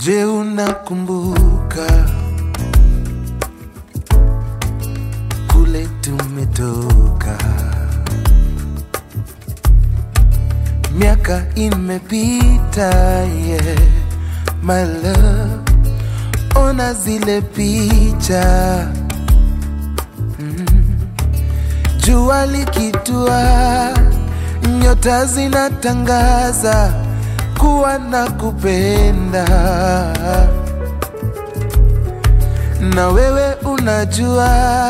Je, unakumbuka kule tumetoka? Miaka imepita, yeah, my love. Ona zile picha, jua likitua, nyota zinatangaza kuwa nakupenda. Na wewe unajua,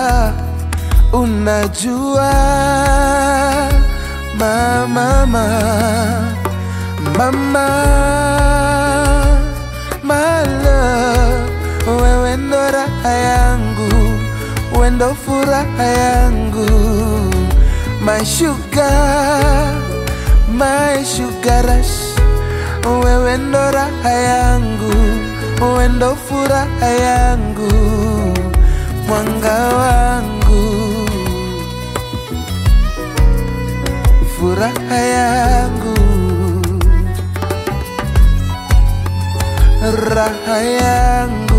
mama, my love, wewe ndo raha yangu, wewe ndo furaha yangu, my sugar rush, wewe ndo raha yangu, wewe ndo furaha yangu, mwanga wangu, furaha yangu, raha yangu.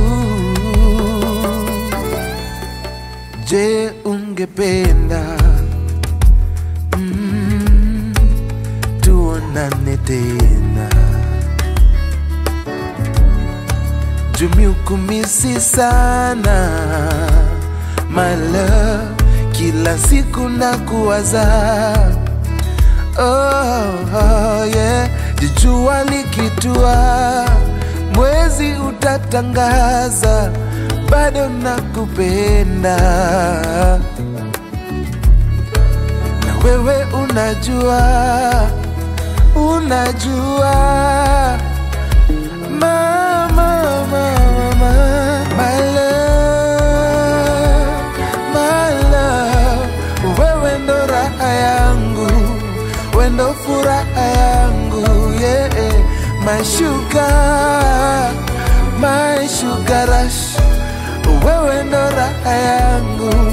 Je, ungependa tuonane tena? Jumiukumisi sana, my love, kila siku nakuwaza. Oh, yeah. Jua likitua, mwezi utatangaza, bado nakupenda. Na wewe unajua, mama, my love, wewe ndo raha yangu, wewe ndo furaha yangu, yeah, my sugar rush, wewe ndo raha yangu,